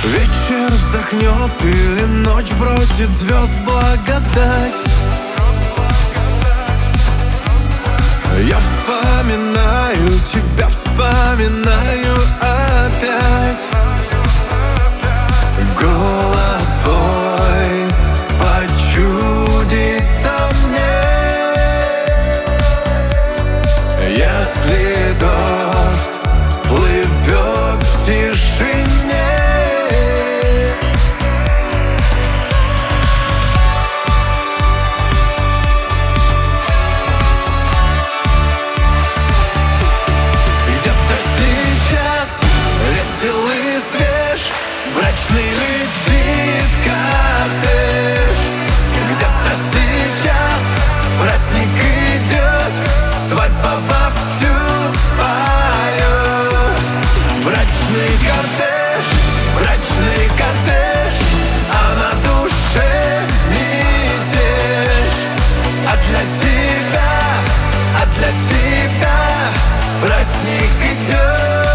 Вечер вздохнет или ночь бросит звезд благодать. Я вспоминаю тебя, вспоминаю опять. Голос твой почудится мне, если дождь плывет в тишине. Где-то сейчас весел и свеж брачный летит кортеж. Где-то сейчас праздник идет, свадьба вовсю поет. Брачный кортеж, а на душе мятеж. А для тебя праздник идет.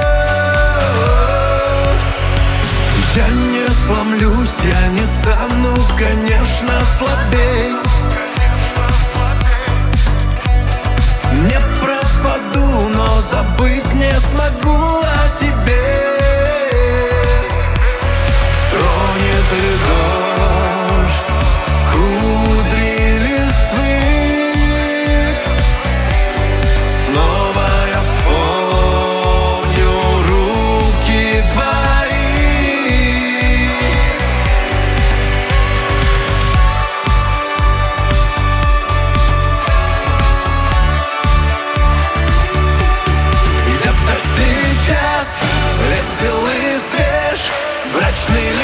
Я не сломлюсь, я не стану, конечно, слабей. Не пропаду, но забыть не смогу о тебе. Тронет ли дождь кудри листвы, снова я вспомню руки твои. Где-то сейчас весел и свеж брачный